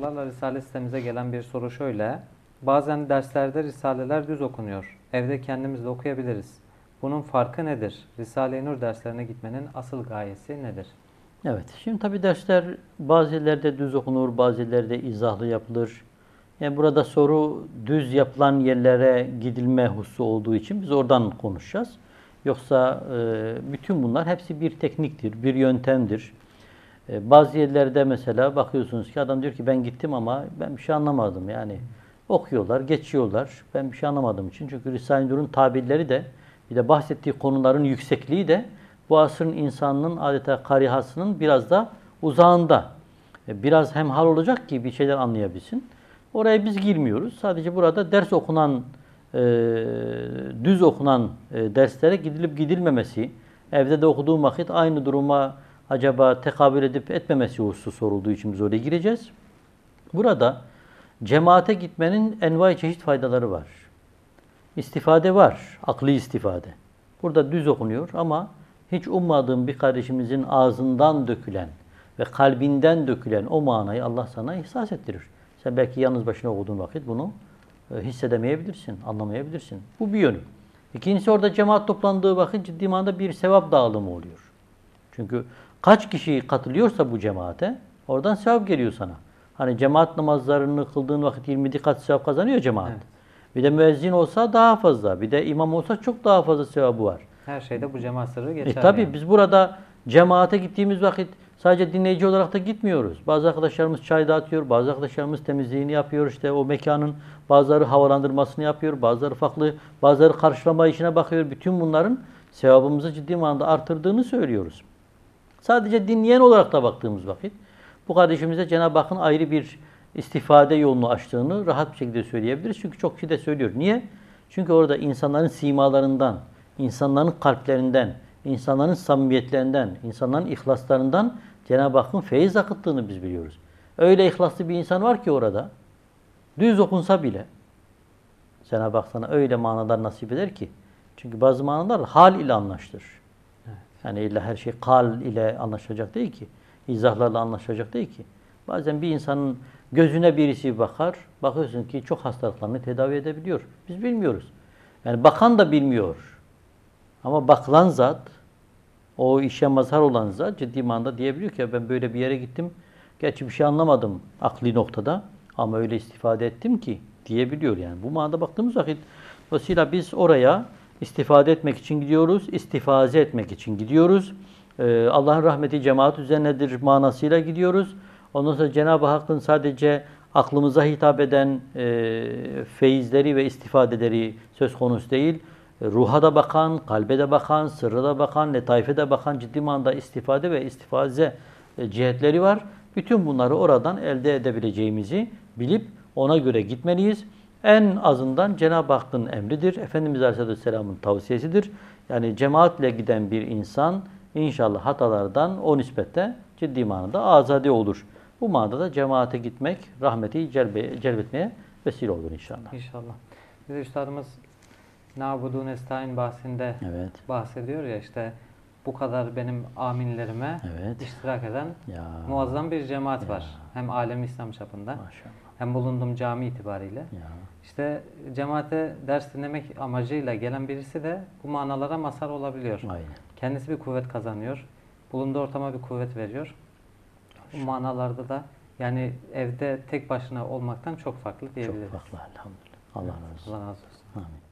Israrla Risale sitemize gelen bir soru şöyle. Bazen derslerde Risaleler düz okunuyor. Evde kendimiz de okuyabiliriz. Bunun farkı nedir? Risale-i Nur derslerine gitmenin asıl gayesi nedir? Evet, şimdi tabi dersler bazı yerlerde düz okunur, bazı yerlerde izahlı yapılır. Yani burada soru düz yapılan yerlere gidilme hususu olduğu için biz oradan konuşacağız. Yoksa bütün bunlar hepsi bir tekniktir, bir yöntemdir. Bazı yerlerde mesela bakıyorsunuz ki adam diyor ki ben gittim ama ben bir şey anlamadım. Yani okuyorlar, geçiyorlar. Ben bir şey anlamadığım için. Çünkü Risale-i Nur'un tabirleri de bir de bahsettiği konuların yüksekliği de bu asrın insanının adeta karihasının biraz da uzağında. Biraz hemhal olacak ki bir şeyler anlayabilsin. Oraya biz girmiyoruz. Sadece burada ders okunan, düz okunan derslere gidilip gidilmemesi, evde de okuduğum vakit aynı duruma acaba tekabül edip etmemesi hususu sorulduğu için biz oraya gireceğiz. Burada cemaate gitmenin envai çeşit faydaları var. İstifade var, akli istifade. Burada düz okunuyor ama hiç ummadığım bir kardeşimizin ağzından dökülen ve kalbinden dökülen o manayı Allah sana ihsas ettirir. Sen belki yalnız başına okuduğun vakit bunu hissedemeyebilirsin, anlamayabilirsin. Bu bir yönü. İkincisi orada cemaat toplandığı vakit ciddi manada bir sevap dağılımı oluyor. Çünkü kaç kişi katılıyorsa bu cemaate oradan sevap geliyor sana. Hani cemaat namazlarını kıldığın vakit 20 kat sevap kazanıyor cemaat. Evet. Bir de müezzin olsa daha fazla. Bir de imam olsa çok daha fazla sevabı var. Her şeyde bu cemaat sırrı geçer Tabii yani. biz burada cemaate gittiğimiz vakit sadece dinleyici olarak da gitmiyoruz. Bazı arkadaşlarımız çay dağıtıyor, bazı arkadaşlarımız temizliğini yapıyor, işte o mekanın bazıları havalandırmasını yapıyor, bazıları farklı, bazıları karşılama işine bakıyor. Bütün bunların sevabımızı ciddi manada artırdığını söylüyoruz. Sadece dinleyen olarak da baktığımız vakit bu kardeşimize Cenab-ı Hakk'ın ayrı bir istifade yolunu açtığını rahat bir şekilde söyleyebiliriz. Çünkü çok kişi de söylüyor. Niye? Çünkü orada insanların simalarından, insanların kalplerinden, insanların samimiyetlerinden, insanların ihlaslarından Cenab-ı Hakk'ın feyiz akıttığını biz biliyoruz. Öyle ihlaslı bir insan var ki orada, düz okunsa bile Cenab-ı Hak sana öyle manalar nasip eder ki. Çünkü bazı manalar hal ile anlaşılır. Yani illa her şey kal ile anlaşılacak değil ki. İzahlarla anlaşılacak değil ki. Bazen bir insanın gözüne birisi bakar, bakıyorsun ki çok hastalıklarını tedavi edebiliyor. Biz bilmiyoruz. Yani bakan da bilmiyor. Ama bakılan zat, o işe mazhar olan zat ciddi manada diyebiliyor ki ben böyle bir yere gittim. Gerçi bir şey anlamadım akli noktada ama öyle istifade ettim ki diyebiliyor yani. Bu manada baktığımız vakit dolayısıyla biz oraya istifade etmek için gidiyoruz, istifaze etmek için gidiyoruz. Allah'ın rahmeti cemaat üzerinedir manasıyla gidiyoruz. Ondan sonra Cenab-ı Hakk'ın sadece aklımıza hitap eden feyizleri ve istifadeleri söz konusu değil. Ruha da bakan, kalbe de bakan, sırra da bakan, letaife de bakan ciddi manada istifade ve istifaze cihetleri var. Bütün bunları oradan elde edebileceğimizi bilip ona göre gitmeliyiz. En azından Cenab-ı Hakk'ın emridir. Efendimiz Aleyhisselam'ın tavsiyesidir. Yani cemaatle giden bir insan inşallah hatalardan o nispette ciddi manada azade olur. Bu manada da cemaate gitmek rahmeti celbetmeye vesile olur inşallah. İnşallah. Bir de üstadımız Na'budu nestaîn bahsinde bahsediyor ya işte bu kadar benim aminlerime iştirak eden muazzam bir cemaat var. Hem alem İslam çapında hem bulunduğum cami itibariyle. İşte cemaate ders dinlemek amacıyla gelen birisi de bu manalara mazhar olabiliyor. Aynen. Kendisi bir kuvvet kazanıyor. Bulunduğu ortama bir kuvvet veriyor. Bu manalarda da yani evde tek başına olmaktan çok farklı diyebiliriz. Çok farklı elhamdülillah. Allah razı olsun. Allah razı olsun. Amin.